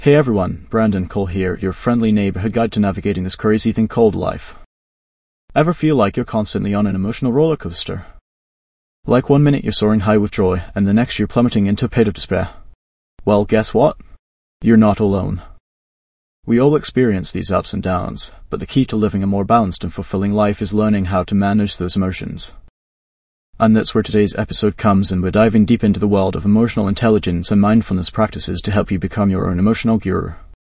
Hey everyone, Brandon Cole here, your friendly neighborhood guide to navigating this crazy thing called life. Ever feel like you're constantly on an emotional roller coaster? Like one minute you're soaring high with joy, and the next you're plummeting into a pit of despair. Well, guess what? You're not alone. We all experience these ups and downs, but the key to living a more balanced and fulfilling life is learning how to manage those emotions. And that's where today's episode comes, and we're diving deep into the world of emotional intelligence and mindfulness practices to help you become your own emotional guru.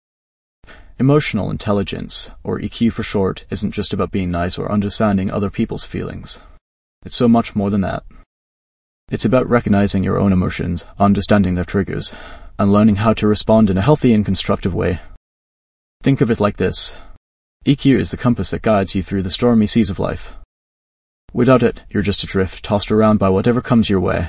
Emotional intelligence, or EQ for short, isn't just about being nice or understanding other people's feelings. It's so much more than that. It's about recognizing your own emotions, understanding their triggers, and learning how to respond in a healthy and constructive way. Think of it like this. EQ is the compass that guides you through the stormy seas of life. Without it, you're just adrift, tossed around by whatever comes your way.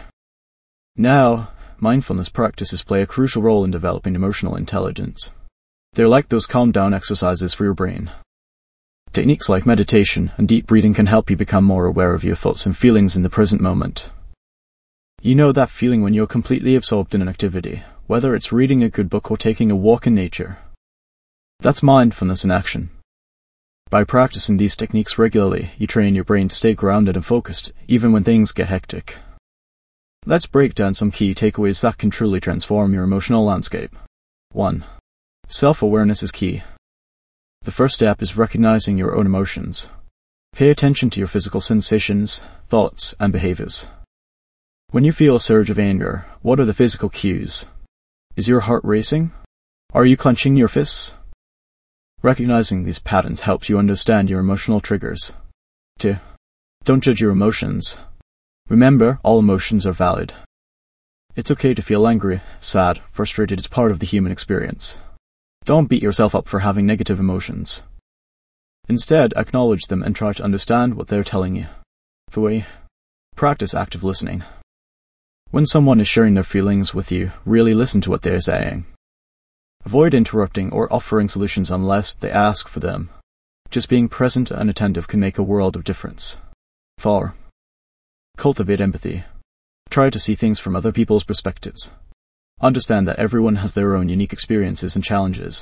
Now, mindfulness practices play a crucial role in developing emotional intelligence. They're like those calm-down exercises for your brain. Techniques like meditation and deep breathing can help you become more aware of your thoughts and feelings in the present moment. You know that feeling when you're completely absorbed in an activity, whether it's reading a good book or taking a walk in nature. That's mindfulness in action. By practicing these techniques regularly, you train your brain to stay grounded and focused, even when things get hectic. Let's break down some key takeaways that can truly transform your emotional landscape. 1. Self-awareness is key. The first step is recognizing your own emotions. Pay attention to your physical sensations, thoughts, and behaviors. When you feel a surge of anger, what are the physical cues? Is your heart racing? Are you clenching your fists? Recognizing these patterns helps you understand your emotional triggers. 2. Don't judge your emotions. Remember, all emotions are valid. It's okay to feel angry, sad, frustrated. It's part of the human experience. Don't beat yourself up for having negative emotions. Instead, acknowledge them and try to understand what they're telling you. 3. Practice active listening. When someone is sharing their feelings with you, really listen to what they're saying. Avoid interrupting or offering solutions unless they ask for them. Just being present and attentive can make a world of difference. 4. Cultivate empathy. Try to see things from other people's perspectives. Understand that everyone has their own unique experiences and challenges.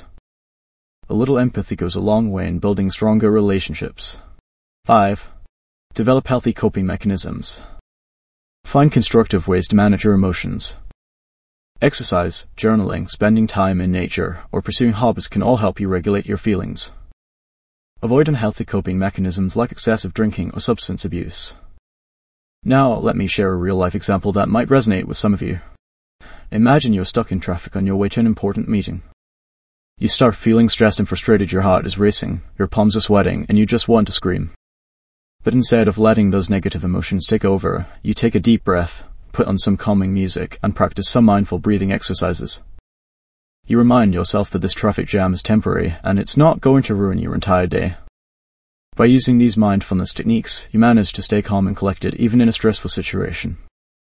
A little empathy goes a long way in building stronger relationships. 5. Develop healthy coping mechanisms. Find constructive ways to manage your emotions. Exercise, journaling, spending time in nature, or pursuing hobbies can all help you regulate your feelings. Avoid unhealthy coping mechanisms like excessive drinking or substance abuse. Now, let me share a real-life example that might resonate with some of you. Imagine you're stuck in traffic on your way to an important meeting. You start feeling stressed and frustrated, your heart is racing, your palms are sweating, and you just want to scream. But instead of letting those negative emotions take over, you take a deep breath, put on some calming music, and practice some mindful breathing exercises. You remind yourself that this traffic jam is temporary, and it's not going to ruin your entire day. By using these mindfulness techniques, you manage to stay calm and collected even in a stressful situation.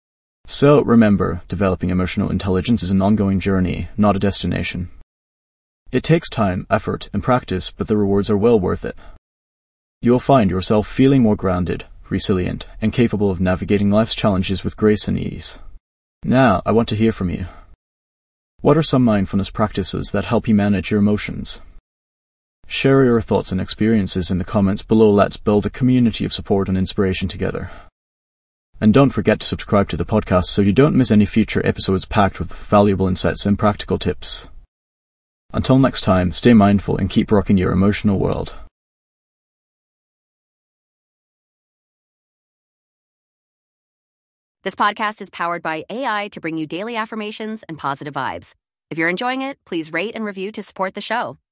So remember, developing emotional intelligence is an ongoing journey, not a destination. It takes time, effort, and practice, but the rewards are well worth it. You'll find yourself feeling more grounded, resilient, and capable of navigating life's challenges with grace and ease. Now, I want to hear from you. What are some mindfulness practices that help you manage your emotions? Share your thoughts and experiences in the comments below. Let's build a community of support and inspiration together. And don't forget to subscribe to the podcast so you don't miss any future episodes packed with valuable insights and practical tips. Until next time, stay mindful and keep rocking your emotional world. This podcast is powered by AI to bring you daily affirmations and positive vibes. If you're enjoying it, please rate and review to support the show.